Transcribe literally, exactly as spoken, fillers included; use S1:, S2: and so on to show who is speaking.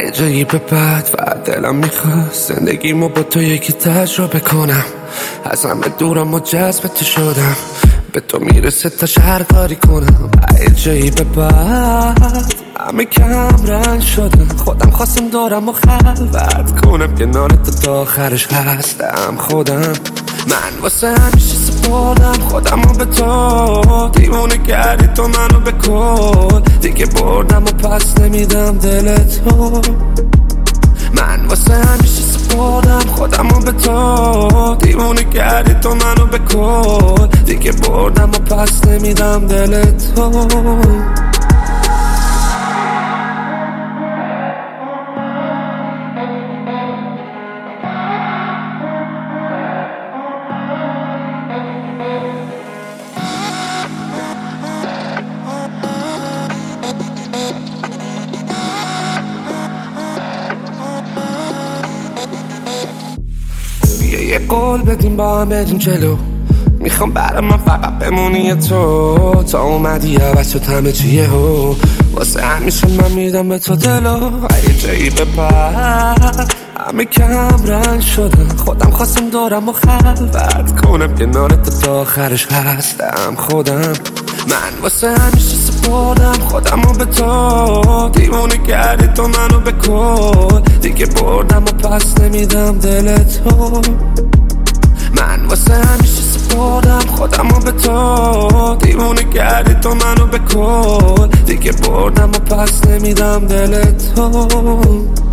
S1: یه جایی به بعد و دلم میخواست زندگیمو با تو یکی تجربه کنم. از همه دورم و جذب تو شدم، به تو میرسه تا هر کاری کنم. یه جایی به بعد همه کم رنگ شدم، خودم خواستم دورم و خلوت کنم. کنارت تا آخرش هستم خودم. من واسه همیشه سپردم خودم رو به تو، دیوونه کردی تو منو به کل. دیگه بردم و پس نمیدم دل تو. من واسه همیشه سپردم خودم رو به تو، دیوونه کردی تو منو به کل. دیگه بردم و پس نمیدم دل تو. یه قول بدیم با هم بریم جلو، میخوام برای من فقط بمونی تو. تا اومدی عوض شد همه چیه هو، واسه همیشه من میدم به تو دلو. یه جایی به بعد همه کم رنگ شدم، خودم خواستم دورم و خلوت کنم. کنارت تا آخرش هستم خودم. من واسه همیشه سپردم خودم رو به تو، دیوونه کردی تو منو به کل. دیگه بردم و پس نمیدم دل تو. من واسه همیشه سپردم خودم رو به تو، دیوونه کردی تو منو به کل. دیگه بردم و پس نمیدم دل تو.